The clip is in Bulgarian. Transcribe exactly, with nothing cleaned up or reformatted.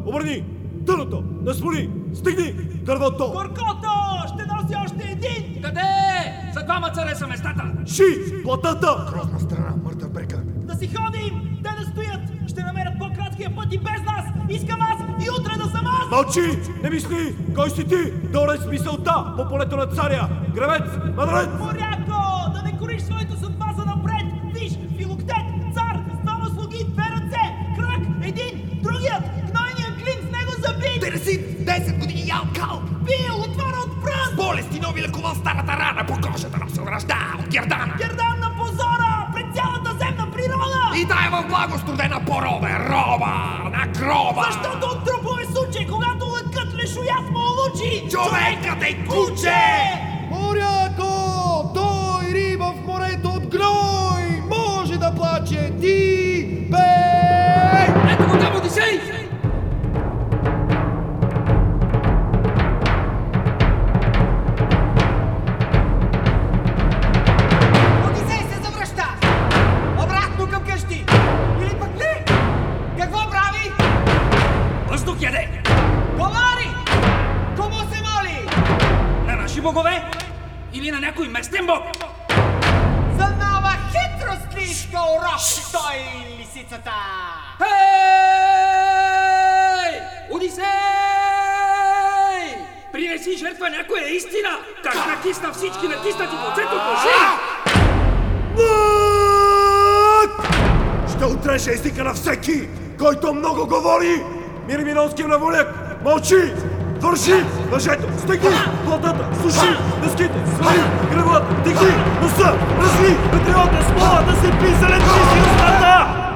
обърни! Дъното! Насмоли! Стигни! Дървото! Горкото! Ще носи още един! Къде? За двама царе са местата! Ши! Платата! Грозна страна, мъртъв брекър. Да си ходим! Те да стоят! Ще намерят по-краткия път и без нас! Искам аз и утре да съм аз! Мълчи! Не мисли! Кой си ти? Да уред мисълта по полето на царя! Гребец! Мадрет! Моряко! Да не кориш своята съдба за напред! Виж! Филоктет! Цар! С двама слуги! Две ръце! Крак! Един! Другият! Гнойният клин с него забит! Тересит! десет години ял кал! Бил! Отвора от пръст! Болести нови лекувал старата рана по кожата на съвръжда от Гердана! Гердан на позора! Пред цялата земна природа! И дай в благо студена поробе, роба на гроба! Защото от трупове суче, когато лъкът лешоят му улучи! Човекът е куче! Моряко! Той риба в морето от гной! Може да плаче ти, бей! Ето го там, Одисей! Одисей се завръща! Обратно към къщи! Или пък не! Какво прави? Въздух яде! Говори! Кому се моли? На наши богове? Или на някой местен бог? За нова хитрост ли иска урок той лисицата? Хей! Одисей! Принеси жертва някоя истина! Как натисна всички натиснати в оцето души! Ще отреша езика на всеки, който много говори! Мирминовския наволяк! Мълчи! Върши! Въжето! Стегни! Платата! Суши! Дъските! Свали! Гръбата! Дигни! Носа! Разли! Ветрилата! Смолата! Се пи! Залепи си устата!